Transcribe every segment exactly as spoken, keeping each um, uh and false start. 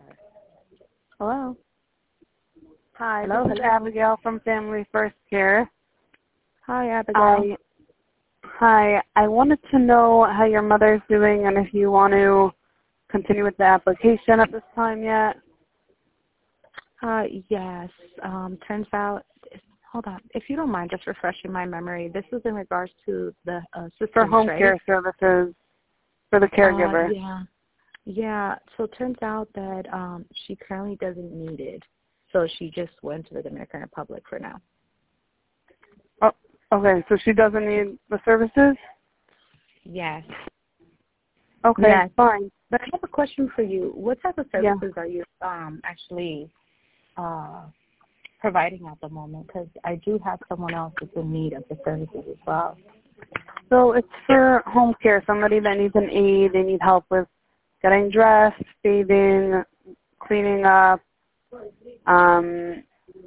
Hello? Hi, Hello? this is Abigail from Family First Care. Hi, Abigail. I, hi, I wanted to know how your mother's doing and if you want to continue with the application at this time yet. Uh, yes. Um, turns out, hold on. If you don't mind just refreshing my memory, this is in regards to the uh, assistance, For home right? care services for the caregiver. Uh, yeah. Yeah. So it turns out that um, she currently doesn't need it. So she just went to the Dominican Republic for now. Oh, okay, so she doesn't need the services? Yes. Okay, Yes. fine. But I have a question for you. What type of Yeah. services are you um, actually uh, providing at the moment? Because I do have someone else that's in need of the services as well. So it's for home care, somebody that needs an aid, they need help with getting dressed, bathing, cleaning up, um,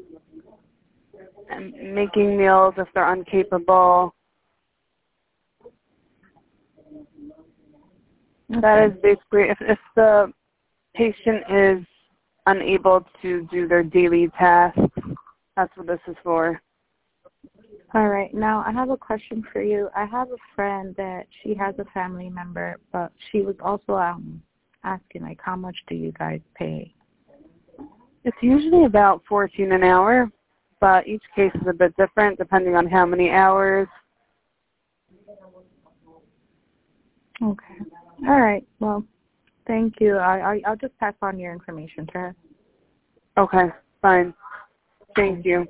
and making meals if they're incapable. Okay. That is basically, if, if the patient is unable to do their daily tasks, that's what this is for. All right. Now, I have a question for you. I have a friend that she has a family member, but she was also um, asking, like, how much do you guys pay? It's usually about fourteen an hour, but each case is a bit different depending on how many hours. Okay. All right. Well, thank you. I, I, I'll just pass on your information to her. Okay, fine. Thank you.